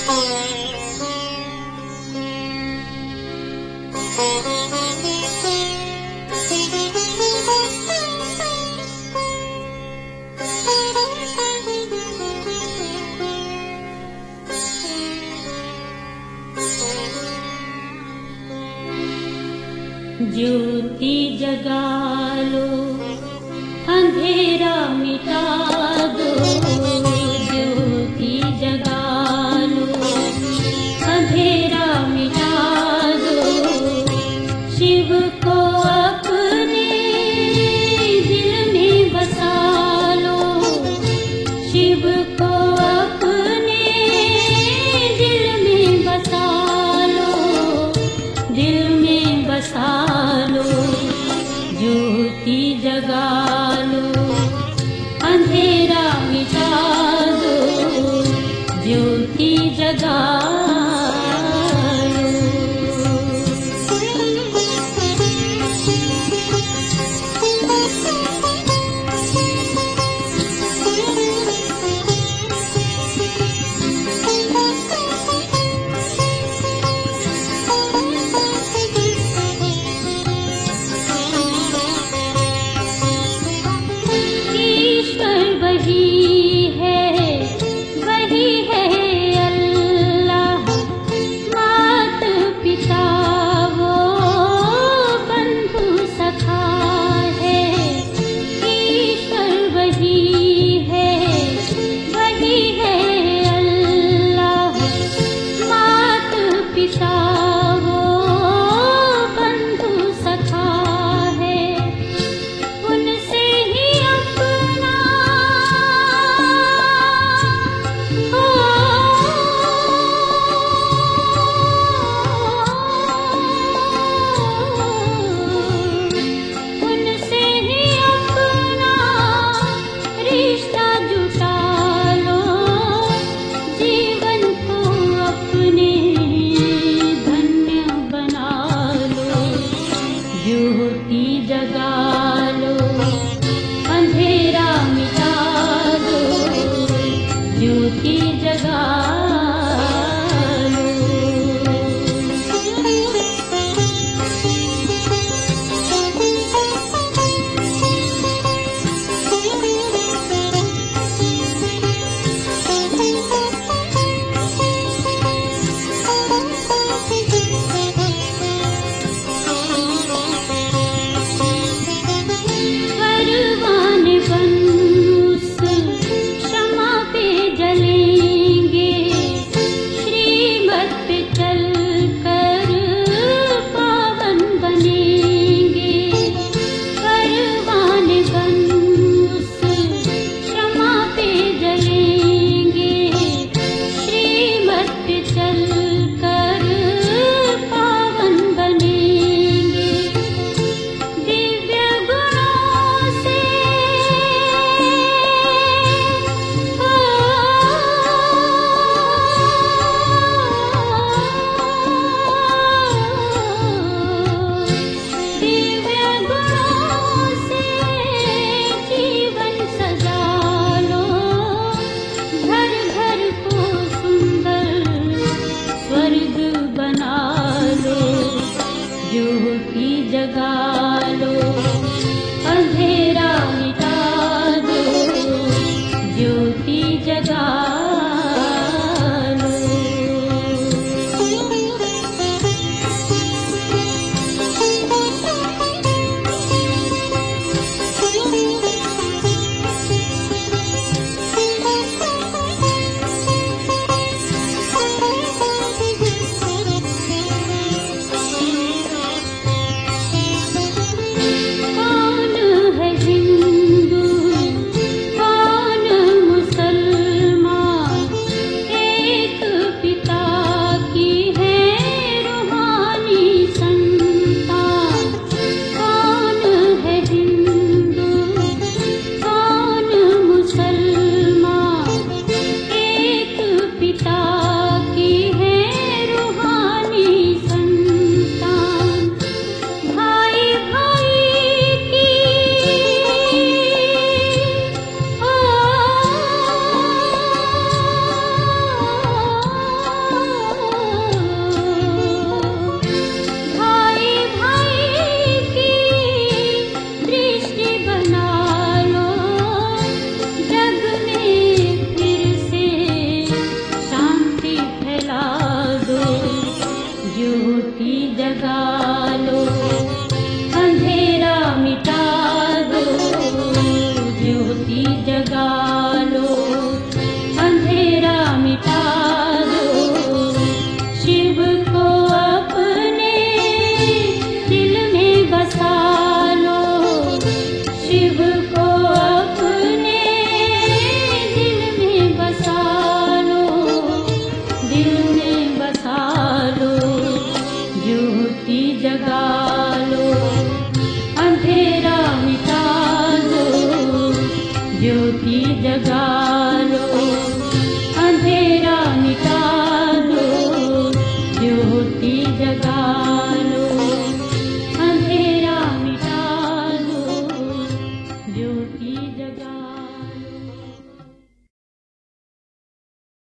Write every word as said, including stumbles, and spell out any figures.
ज्योति जगा लो, अंधेरा मिटा दो। ज्योति जगा लो, अंधेरा मिटा दो। शिव को अपने दिल में बसा लो, शिव को अपने दिल में बसा लो, दिल में बसा लो। ज्योति जगा लो, अंधेरा मिटा दो। ज्योति जगा लो। ईश्वर वही है, वही है अल्लाह। मात पिता वो बंधु सखा है। ईश्वर वही है, वही है अल्लाह। मात पिता वो बंधु सखा है। उनसे ही अपना ज्योति जगा लो।